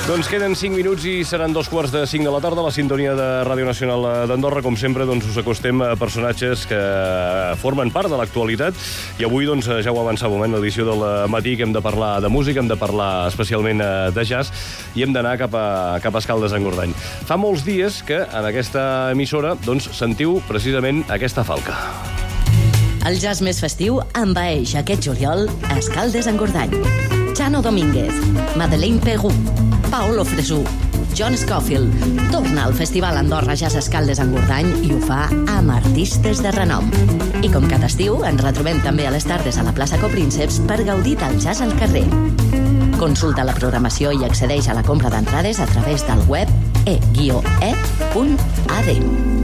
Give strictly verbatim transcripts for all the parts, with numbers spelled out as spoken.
Doncs queden cinc minuts i seran dos quarts de cinc de la tarda a la sintonia de Ràdio Nacional d'Andorra. Com sempre, doncs, us acostem a personatges que formen part de l'actualitat i avui, doncs, ja ho avançàvem en l'edició del matí, que hem de parlar de música, hem de parlar especialment de jazz i hem d'anar cap a, cap a Escaldes-Engordany. Fa molts dies que en aquesta emissora, doncs, sentiu precisament aquesta falca. El jazz més festiu envaeix aquest juliol a Escaldes-Engordany. Chano Domínguez, Madeleine Peyroux, Paolo Fresu, John Scofield torna al Festival Andorra Jazz Escaldes-Engordany i ho fa amb artistes de renom. I com cada estiu, ens retrobem també a les tardes a la plaça Coprínceps per gaudir del jazz al carrer. Consulta la programació i accedeix a la compra d'entrades a través del web e e punt a d.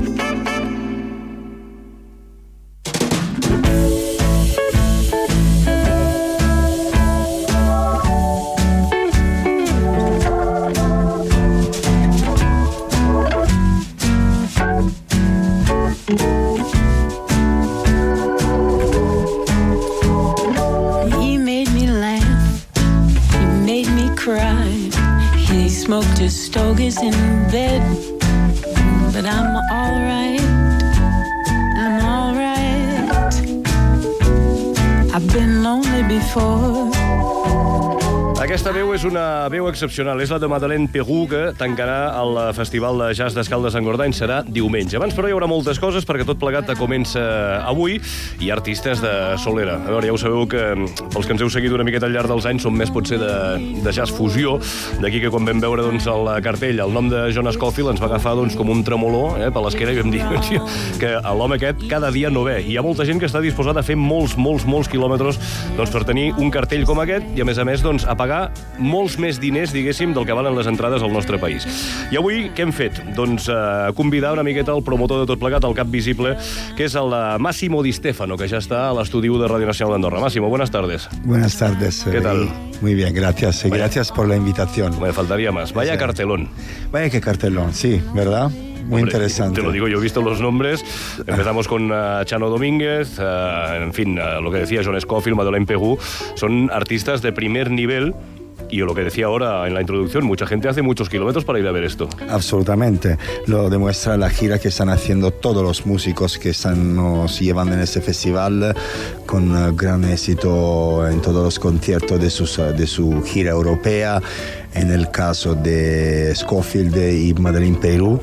Smoked his stogies in bed, but I'm all right, I'm all right. I've been lonely before. Aquesta veu és una veu excepcional. És la de Madeleine Peyroux, que tancarà el Festival de Jazz d'Escaldes-Engordany. Serà diumenge. Abans, però, hi haurà moltes coses, perquè tot plegat comença avui. Hi ha artistes de solera. A veure, ja ho sabeu que, pels que ens heu seguit una miqueta al llarg dels anys, són més, potser, de, de jazz fusió. D'aquí que quan vam veure, doncs, el cartell, el nom de John Scofield, ens va agafar, doncs, com un tremolor, eh, per l'esquena, i vam dir que l'home aquest cada dia no ve. I hi ha molta gent que està disposada a fer molts, molts, molts quilòmetres, doncs, per tenir un cartell com aquest i, a més a més, doncs, a pagar molts més diners, diguéssim, del que valen les entrades al nostre país. I avui, què hem fet? Doncs eh, convidar una miqueta el promotor de tot plegat, el cap visible, que és el Massimo Di Stefano, que ja està a l'estudi de Radio Nacional d'Andorra. Massimo, buenas tardes. Buenas tardes. ¿Qué tal? Muy bien, gracias. Vaya. Gracias por la invitación. Me faltaría más. Vaya sí. Cartelón. Vaya que cartelón, sí, ¿verdad? Muy Hombre, interesante. Te lo digo, yo he visto los nombres. Empezamos con uh, Chano Domínguez, uh, en fin, uh, lo que decía John Scofield, Madeleine Peyroux. Son artistas de primer nivel. Y lo que decía ahora en la introducción, mucha gente hace muchos kilómetros para ir a ver esto. Absolutamente. Lo demuestra la gira que están haciendo todos los músicos que están, nos llevan en este festival, con gran éxito en todos los conciertos de, sus, de su gira europea. En el caso de Scofield y Madeleine Peyroux,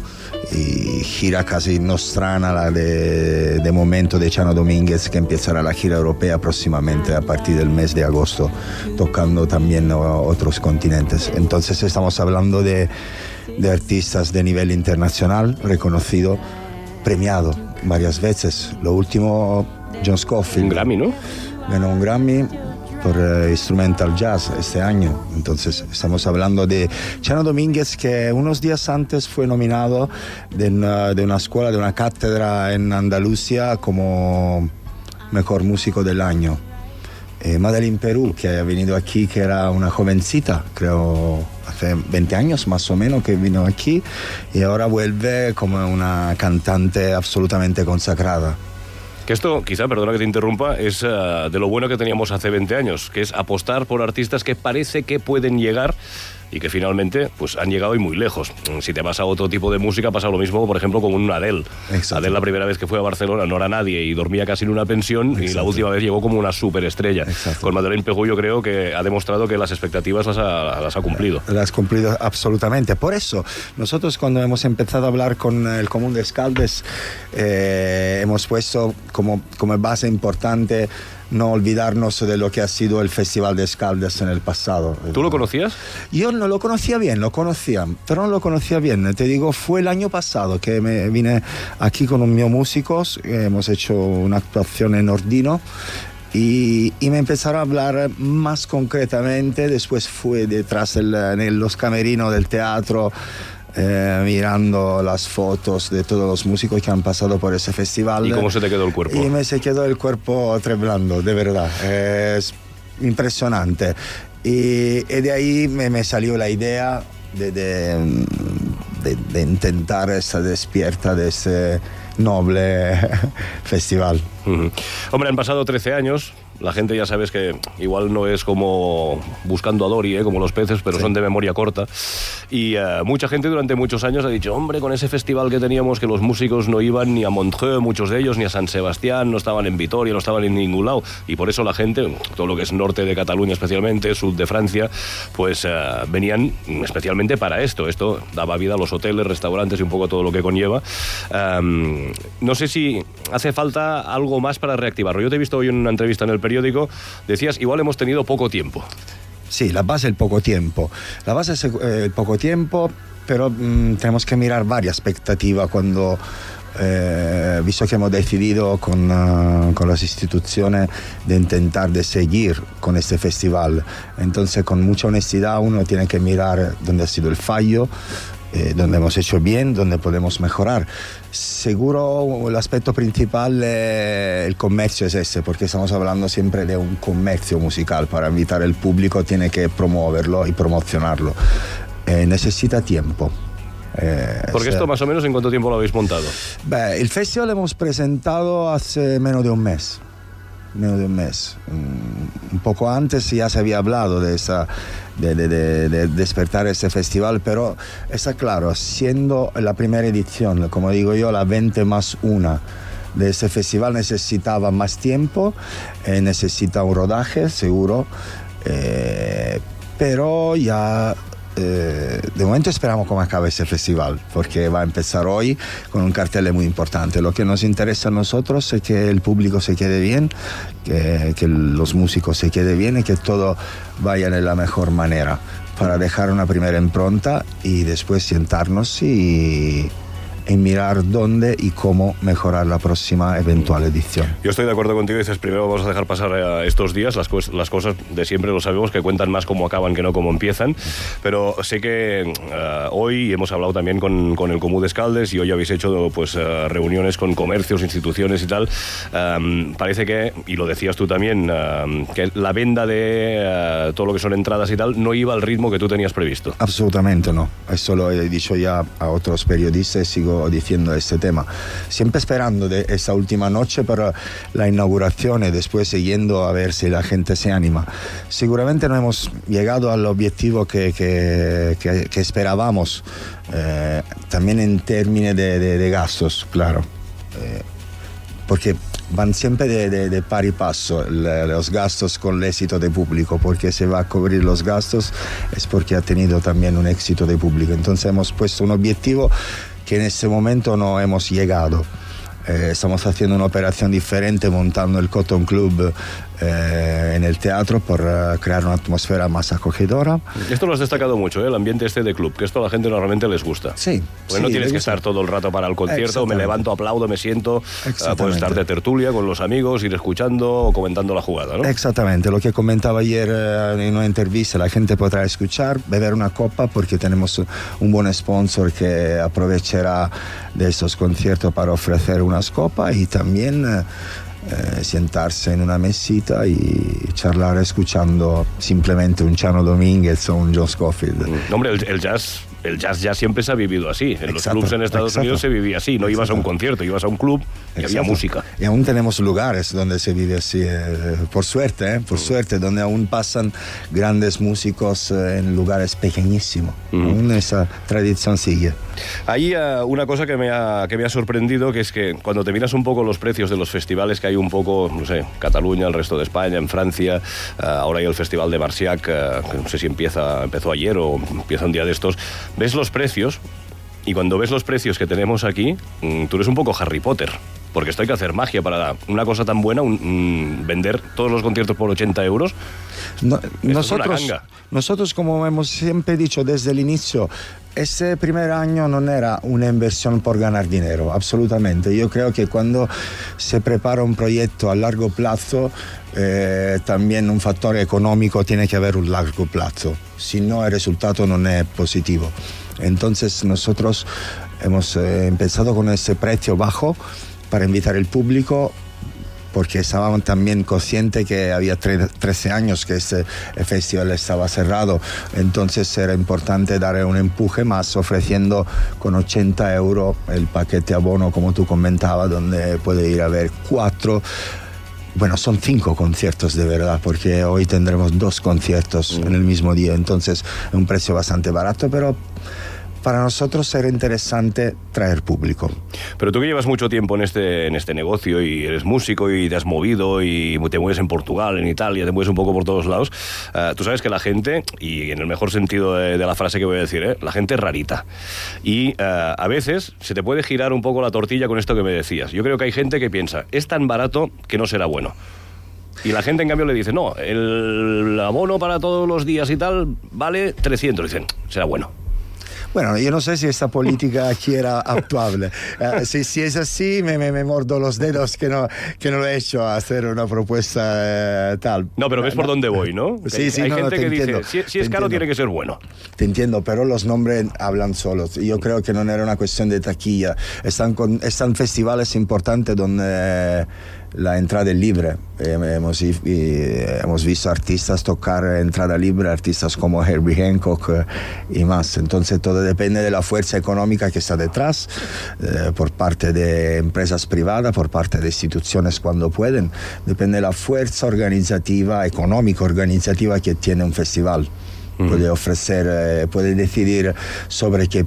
y gira casi nostrana la de, de momento de Chano Domínguez, que empezará la gira europea próximamente a partir del mes de agosto, tocando también otros continentes. Entonces estamos hablando de, de artistas de nivel internacional, reconocido, premiado varias veces. Lo último, John Scofield. Un Grammy, ¿no? Ganó un Grammy por uh, Instrumental Jazz este año. Entonces estamos hablando de Chano Domínguez, que unos días antes fue nominado de una, de una escuela, de una cátedra en Andalucía como mejor músico del año. Eh, Madeleine Peyroux, que ha venido aquí, que era una jovencita, creo hace veinte años más o menos que vino aquí, y ahora vuelve como una cantante absolutamente consagrada. Que esto, quizá, perdona que te interrumpa, es uh, de lo bueno que teníamos hace veinte años, que es apostar por artistas que parece que pueden llegar y que finalmente pues han llegado y muy lejos. Si te vas a otro tipo de música pasa lo mismo, por ejemplo, con un Adele. Exacto. Adele, la primera vez que fue a Barcelona no era nadie y dormía casi en una pensión. Exacto. Y la última vez llegó como una superestrella. Exacto. Con Madeleine Peyroux yo creo que ha demostrado que las expectativas las ha, las ha cumplido. Las ha cumplido absolutamente. Por eso, nosotros cuando hemos empezado a hablar con el Común de Escaldes, eh, hemos puesto como, como base importante no olvidarnos de lo que ha sido el Festival de Escaldes en el pasado. ¿Tú lo conocías? Yo no lo conocía bien, lo conocía, pero no lo conocía bien. Te digo, fue el año pasado que me vine aquí con un mío músicos, hemos hecho una actuación en Ordino, y, y me empezaron a hablar más concretamente. Después fue detrás del, en los camerinos del teatro, Eh, mirando las fotos de todos los músicos que han pasado por ese festival. ¿Y cómo se te quedó el cuerpo? Y me se quedó el cuerpo temblando, de verdad. Es impresionante. Y, y de ahí me, me salió la idea de, de, de, de intentar esa despierta de ese noble festival. Uh-huh. Hombre, han pasado trece años. La gente ya sabes que igual no es como buscando a Dory, ¿eh? Como los peces, pero sí, son de memoria corta. Y uh, mucha gente durante muchos años ha dicho, hombre, con ese festival que teníamos, que los músicos no iban ni a Montreux, muchos de ellos, ni a San Sebastián, no estaban en Vitoria, no estaban en ningún lado. Y por eso la gente, todo lo que es norte de Cataluña especialmente, sur de Francia, pues uh, venían especialmente para esto. Esto daba vida a los hoteles, restaurantes y un poco todo lo que conlleva. Um, no sé si hace falta algo más para reactivarlo. Yo te he visto hoy en una entrevista en el periódico, decías, igual hemos tenido poco tiempo. Sí, la base es el poco tiempo. La base es el poco tiempo, pero mmm, tenemos que mirar varias expectativas cuando, eh, visto que hemos decidido con, uh, con las instituciones de intentar de seguir con este festival. Entonces, con mucha honestidad, uno tiene que mirar dónde ha sido el fallo, Eh, donde hemos hecho bien, donde podemos mejorar. Seguro el aspecto principal es el comercio es ese, porque estamos hablando siempre de un comercio musical. Para invitar al público tiene que promoverlo y promocionarlo. Eh, necesita tiempo. Eh, porque o sea, esto más o menos, ¿en cuánto tiempo lo habéis montado? Beh, el festival lo hemos presentado hace menos de un mes. Menos de un mes. Un poco antes ya se había hablado de esa de, de, de, de despertar ese festival, pero está claro, siendo la primera edición, como digo yo, la veinte más una de ese festival, necesitaba más tiempo, eh, necesita un rodaje seguro, eh, pero ya Eh, de momento esperamos cómo acabe ese festival, porque va a empezar hoy con un cartel muy importante. Lo que nos interesa a nosotros es que el público se quede bien, que, que los músicos se queden bien y que todo vaya de la mejor manera, para dejar una primera impronta y después sentarnos y y mirar dónde y cómo mejorar la próxima eventual edición. Yo estoy de acuerdo contigo, dices, primero vamos a dejar pasar estos días, las, co- las cosas de siempre lo sabemos, que cuentan más cómo acaban que no cómo empiezan, pero sé que uh, hoy hemos hablado también con, con el Comú de Escaldes y hoy habéis hecho pues uh, reuniones con comercios, instituciones y tal. Um, parece que, y lo decías tú también, uh, que la venda de uh, todo lo que son entradas y tal no iba al ritmo que tú tenías previsto. Absolutamente no, eso lo he dicho ya a otros periodistas y sigo diciendo este tema, siempre esperando de esa última noche para la inauguración y después siguiendo a ver si la gente se anima. Seguramente no hemos llegado al objetivo que, que, que, que esperábamos, eh, también en términos de, de, de gastos, claro, eh, porque van siempre de, de, de pari paso le, los gastos con el éxito de público, porque se va a cubrir los gastos es porque ha tenido también un éxito de público. Entonces hemos puesto un objetivo que en este momento no hemos llegado. Eh, estamos haciendo una operación diferente, montando el Cotton Club eh, en el teatro por uh, crear una atmósfera más acogedora. Esto lo has destacado mucho, ¿eh? El ambiente este de club, que esto a la gente normalmente les gusta. Sí. Porque sí, no tienes que gusta. estar todo el rato para el concierto, me levanto, aplaudo, me siento, uh, puedes estar de tertulia con los amigos, ir escuchando o comentando la jugada, ¿no? Exactamente, lo que comentaba ayer uh, en una entrevista, la gente podrá escuchar, beber una copa, porque tenemos un buen sponsor que aprovechará de estos conciertos para ofrecer unas copas y también uh, Eh, sentarse en una mesita y charlar escuchando simplemente un Chano Domínguez o un John Scofield. Mm, hombre, el, el jazz el jazz ya siempre se ha vivido así. En exacto, los clubs en Estados exacto. Unidos se vivía así. No exacto. ibas a un concierto, ibas a un club y exacto. había música. Y aún tenemos lugares donde se vive así, eh, por suerte, eh, por mm. suerte, donde aún pasan grandes músicos eh, en lugares pequeñísimos. Mm. Aún esa tradición sigue. Hay uh, una cosa que me, ha, que me ha sorprendido, que es que cuando te miras un poco los precios de los festivales que hay un poco, no sé, Cataluña, el resto de España, en Francia, uh, ahora hay el Festival de Marciac, uh, que no sé si empieza, empezó ayer o empieza un día de estos, ves los precios y cuando ves los precios que tenemos aquí, mmm, tú eres un poco Harry Potter. Porque esto hay que hacer magia para una cosa tan buena, un, un, vender todos los conciertos por ochenta euros. No, nosotros, nosotros, como hemos siempre dicho desde el inicio, ese primer año no era una inversión por ganar dinero, absolutamente. Yo creo que cuando se prepara un proyecto a largo plazo, eh, también un factor económico tiene que haber un largo plazo, si no el resultado no es positivo. Entonces nosotros hemos eh, empezado con ese precio bajo para invitar al público, porque estábamos también conscientes que había trece años que ese festival estaba cerrado, entonces era importante dar un empuje más ofreciendo con ochenta euros el paquete abono, como tú comentabas, donde puede ir a ver cuatro. Bueno, son cinco conciertos de verdad, porque hoy tendremos dos conciertos mm. en el mismo día, entonces es un precio bastante barato, pero para nosotros era interesante traer público. Pero tú que llevas mucho tiempo en este, en este negocio y eres músico y te has movido y te mueves en Portugal, en Italia, te mueves un poco por todos lados, uh, tú sabes que la gente, y en el mejor sentido de, de la frase que voy a decir, ¿eh? La gente es rarita. Y uh, a veces se te puede girar un poco la tortilla con esto que me decías. Yo creo que hay gente que piensa, es tan barato que no será bueno. Y la gente, en cambio, le dice, no, el abono para todos los días y tal vale trescientos. Dicen, será bueno. Bueno, yo no sé si esta política aquí era actuable. Uh, si, si es así, me, me, me mordo los dedos que no, que no lo he hecho a hacer una propuesta uh, tal. No, pero ves por dónde voy, ¿no? Sí, hay sí, hay no, gente no, que entiendo, dice, si, si es caro, entiendo. Tiene que ser bueno. Te entiendo, pero los nombres hablan solos. Yo creo que no era una cuestión de taquilla. Están, con, están festivales importantes donde la entrada es libre. Eh, hemos, eh, hemos visto artistas tocar entrada libre, artistas como Herbie Hancock eh, y más. Entonces todo depende de la fuerza económica que está detrás, eh, por parte de empresas privadas, por parte de instituciones cuando pueden. Depende de la fuerza organizativa, económica organizativa que tiene un festival. Puede ofrecer, eh, puede decidir sobre qué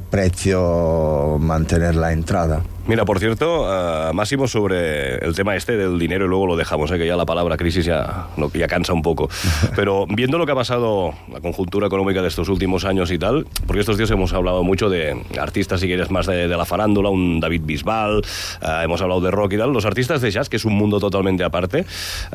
precio mantener la entrada. Mira, por cierto, uh, Máximo, sobre el tema este del dinero, y luego lo dejamos, ¿eh? Que ya la palabra crisis ya, no, ya cansa un poco. Pero viendo lo que ha pasado, la conjuntura económica de estos últimos años y tal, porque estos días hemos hablado mucho de artistas, si quieres, más de, de la farándula, un David Bisbal, uh, hemos hablado de rock y tal, los artistas de jazz, que es un mundo totalmente aparte.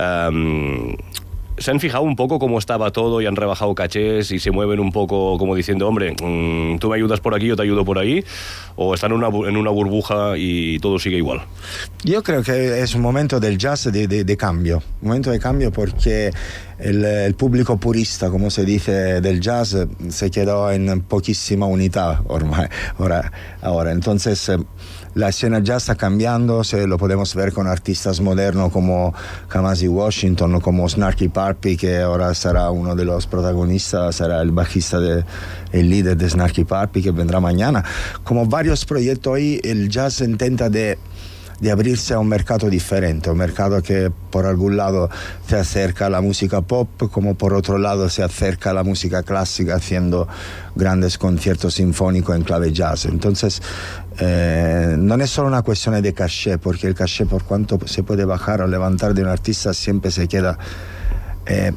Um, ¿Se han fijado un poco cómo estaba todo y han rebajado cachés y se mueven un poco como diciendo, hombre, mmm, tú me ayudas por aquí, yo te ayudo por ahí? ¿O están en una, en una burbuja y todo sigue igual? Yo creo que es un momento del jazz de, de, de cambio. Un momento de cambio porque el, el público purista, como se dice, del jazz se quedó en poquísima unidad ormai, ahora, ahora. Entonces la escena jazz está cambiando, se lo podemos ver con artistas modernos como Kamasi Washington, como Snarky Puppy, que ahora será uno de los protagonistas, será el bajista, de, el líder de Snarky Puppy, que vendrá mañana. Como varios proyectos hoy, el jazz intenta de, de abrirse a un mercado diferente, un mercado que por algún lado se acerca a la música pop, como por otro lado se acerca a la música clásica haciendo grandes conciertos sinfónicos en clave jazz. Entonces, Eh, non è solo una questione di cachet, porque el cachet, por cuanto se puede bajar o levantar de un artista, siempre se queda eh,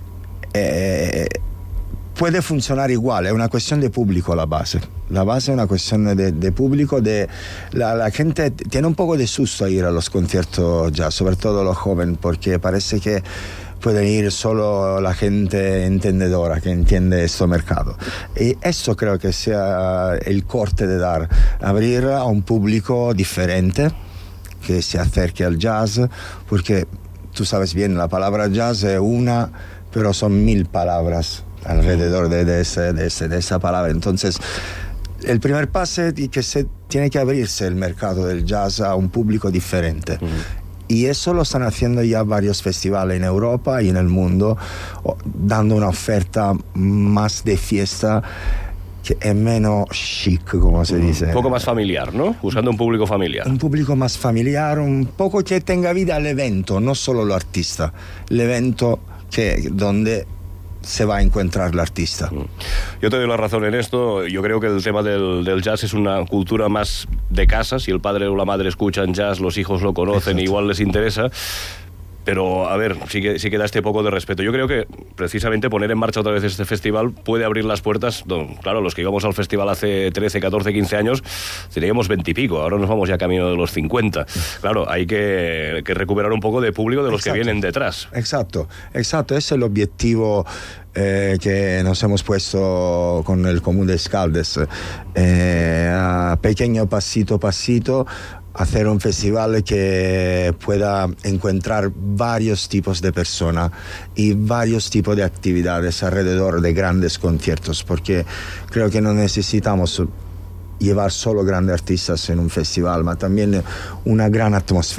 eh, puede funcionar igual, è una cuestión de público la base. La base è una cuestión de, de público, de la, la gente tiene un poco de susto a ir a los conciertos jazz, sobre todo los jóvenes, porque parece que pueden ir solo la gente entendedora que entiende este mercado. Y eso creo que sea el corte de dar, abrir a un público diferente que se acerque al jazz, porque tú sabes bien, la palabra jazz es una, pero son mil palabras alrededor de, de, ese, de, ese, de esa palabra. Entonces, el primer paso es que se tiene que abrirse el mercado del jazz a un público diferente. Mm. Y eso lo están haciendo ya varios festivales en Europa y en el mundo, dando una oferta más de fiesta que es menos chic, como se dice. Un poco más familiar, ¿no? Buscando un público familiar. Un público más familiar, un poco que tenga vida al evento, no solo el artista. El evento que, donde se va a encontrar el artista. Yo te doy la razón en esto. Yo creo que el tema del, del jazz es una cultura más de casa. Si el padre o la madre escuchan jazz, los hijos lo conocen, exacto, igual les interesa. Pero, a ver, sí que, sí que da este poco de respeto. Yo creo que, precisamente, poner en marcha otra vez este festival puede abrir las puertas. Claro, los que íbamos al festival hace trece, catorce, quince años, teníamos veinte y pico. Ahora nos vamos ya camino de los cincuenta. Claro, hay que, que recuperar un poco de público de los exacto, que vienen detrás. Exacto, exacto. Ese es el objetivo eh, que nos hemos puesto con el Común de Escaldes. Eh, a pequeño pasito, pasito, hacer un festival que pueda encontrar varios tipos de personas y varios tipos de actividades alrededor de grandes conciertos, porque creo que no necesitamos llevar solo grandes artistas en un festival, pero también una gran atmósfera.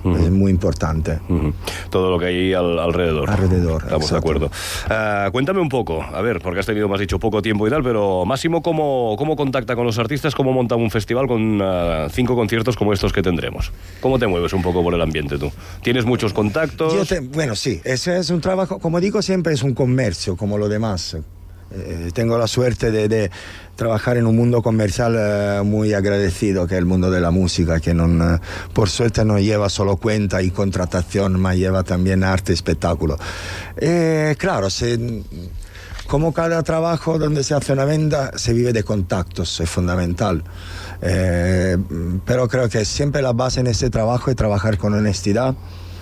Uh-huh. Es muy importante. Uh-huh. Todo lo que hay al, alrededor. Alrededor, estamos exacto. de acuerdo. Uh, cuéntame un poco, a ver, porque has tenido, me has dicho, poco tiempo y tal, pero Máximo, ¿cómo, cómo contacta con los artistas? ¿Cómo monta un festival con uh, cinco conciertos como estos que tendremos? ¿Cómo te mueves un poco por el ambiente tú? ¿Tienes muchos contactos? Yo te, bueno, sí, ese es un trabajo, como digo siempre, es un comercio, como lo demás. Eh, tengo la suerte de, de trabajar en un mundo comercial eh, muy agradecido, que es el mundo de la música, que non, eh, por suerte no lleva solo cuenta y contratación, ma lleva también arte y espectáculo. Eh, claro, se, como cada trabajo donde se hace una venta, se vive de contactos, es fundamental. Eh, pero creo que siempre la base en ese trabajo es trabajar con honestidad,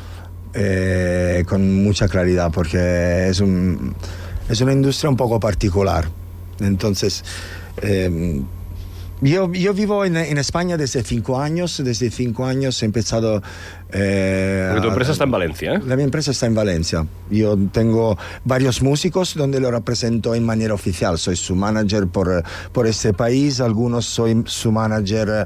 eh, con mucha claridad, porque es un... Es una industria un poco particular. Entonces, eh, yo, yo vivo en, en España desde cinco años. Desde cinco años he empezado... Eh, Porque tu empresa está en Valencia, ¿eh? La mi empresa está en Valencia. Yo tengo varios músicos donde lo represento en manera oficial. Soy su manager por, por este país. Algunos soy su manager...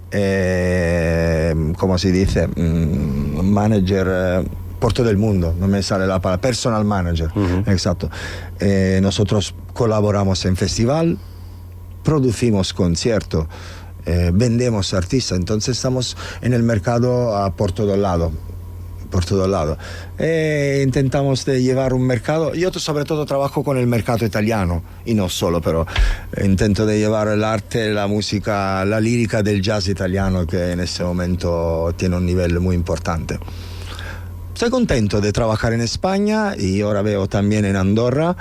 Eh, ¿Cómo se dice? Mm, manager... Eh, por todo el mundo, no me sale la palabra, personal manager, uh-huh. Exacto. Eh, nosotros colaboramos en festival, producimos conciertos, eh, vendemos artistas, entonces estamos en el mercado uh, por todo lado, por todo lado. Eh, intentamos de llevar un mercado, yo sobre todo trabajo con el mercado italiano, y no solo, pero intento de llevar el arte, la música, la lírica del jazz italiano, que en este momento tiene un nivel muy importante. Estoy contento de trabajar en España y ahora veo también en Andorra,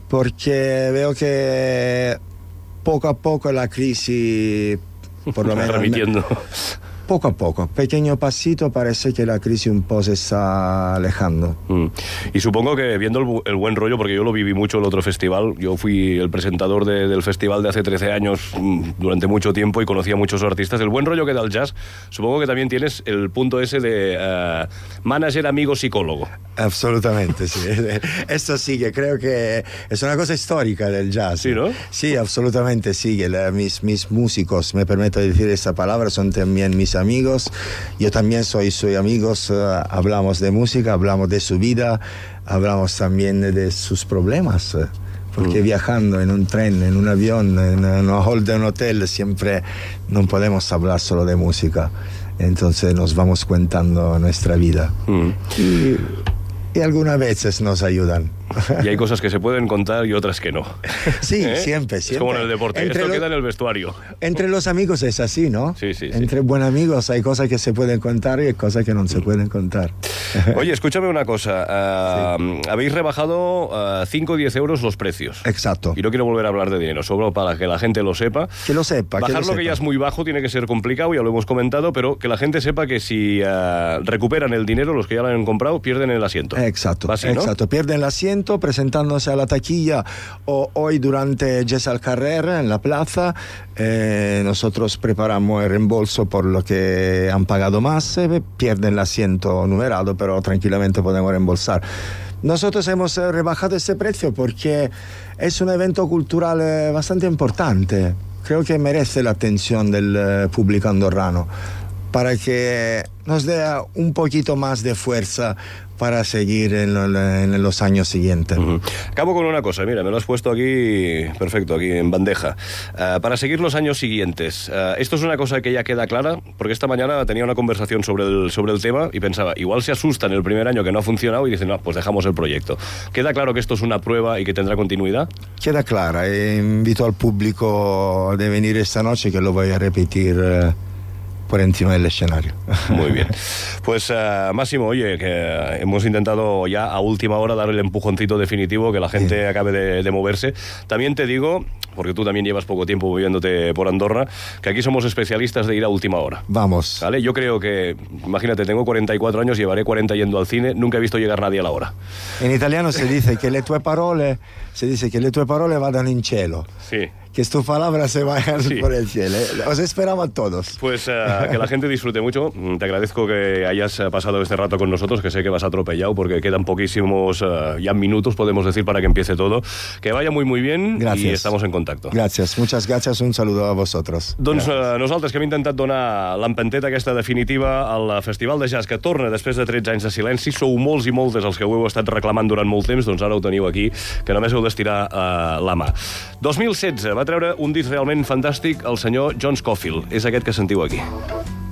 porque veo que poco a poco la crisis, por lo menos... Remitiendo. Poco a poco, pequeño pasito, parece que la crisis un poco se está alejando. Mm. Y supongo que viendo el, el buen rollo, porque yo lo viví mucho el otro festival, yo fui el presentador de, del festival de hace trece años mm, durante mucho tiempo y conocía a muchos artistas, el buen rollo que da el jazz, supongo que también tienes el punto ese de uh, manager, amigo, psicólogo. Absolutamente, sí. Esto sí que creo que es una cosa histórica del jazz. Sí, ¿no? Sí, absolutamente sí. Mis, mis músicos, me permito decir esta palabra, son también mis amigos. Yo también soy sus amigos. Uh, hablamos de música, hablamos de su vida, hablamos también de sus problemas. Porque mm. viajando en un tren, en un avión, en una hall de un hotel, siempre no podemos hablar solo de música. Entonces nos vamos contando nuestra vida. Mm. Y, y algunas veces nos ayudan. Y hay cosas que se pueden contar y otras que no. Sí, ¿Eh? siempre, siempre. Es como en el deporte, entre esto lo, queda en el vestuario. Entre los amigos es así, ¿no? Sí, sí, sí. Entre buenos amigos hay cosas que se pueden contar y hay cosas que no se pueden contar. Oye, escúchame una cosa. Uh, sí. Habéis rebajado uh, cinco o diez euros los precios. Exacto. Y no quiero volver a hablar de dinero, solo para que la gente lo sepa. Que lo sepa. Bajar que lo, lo sepa. que ya es muy bajo tiene que ser complicado, ya lo hemos comentado, pero que la gente sepa que si uh, recuperan el dinero, los que ya lo han comprado, pierden el asiento. Exacto, Así, ¿no? exacto. Pierden el asiento presentándose a la taquilla o hoy durante Jazz al Carrer en la plaza. Eh, nosotros preparamos el reembolso por lo que han pagado más, eh, pierden el asiento numerado, pero tranquilamente podemos reembolsar. Nosotros hemos rebajado este precio porque es un evento cultural bastante importante. Creo que merece la atención del público andorrano para que nos dé un poquito más de fuerza para seguir en, lo, en los años siguientes. Uh-huh. Acabo con una cosa, mira, me lo has puesto aquí, perfecto, aquí en bandeja. Uh, para seguir los años siguientes, uh, esto es una cosa que ya queda clara, porque esta mañana tenía una conversación sobre el, sobre el tema y pensaba, igual se asustan el primer año que no ha funcionado y dicen, no, pues dejamos el proyecto. ¿Queda claro que esto es una prueba y que tendrá continuidad? Queda clara, e invito al público de venir esta noche, que lo voy a repetir uh, por encima del escenario. Muy bien. Pues uh, Máximo, oye, que hemos intentado ya a última hora dar el empujoncito definitivo, que la gente sí. acabe de, de moverse. También te digo, porque tú también llevas poco tiempo moviéndote por Andorra, que aquí somos especialistas de ir a última hora. Vamos. ¿Vale? Yo creo que, imagínate, tengo cuarenta y cuatro años, llevaré cuarenta yendo al cine, nunca he visto llegar nadie a la hora. En italiano se dice que le tue parole, se dice que le tue parole vadano in cielo. Sí. que tus palabras se vayan sí. por el cielo. ¿eh? Os esperamos a todos. Pues uh, que la gente disfrute mucho. Te agradezco que hayas pasado este rato con nosotros, que sé que vas atropellado porque quedan poquísimos uh, ya minutos, podemos decir, para que empiece todo. Que vaya muy, muy bien. Gracias. I estamos en contacto. Gràcies, muchas gracias, un saludo a vosotros. Doncs uh, nosaltres que hem intentat donar l'empenteta aquesta definitiva al Festival de Jazz que torna després de tretze anys de silenci, sou molts i moltes els que ho heu estat reclamant durant molt temps, doncs ara ho teniu aquí, que només heu d'estirar uh, la mà. dos mil setze va treure un disc realment fantàstic el senyor John Scofield, és aquest que sentiu aquí.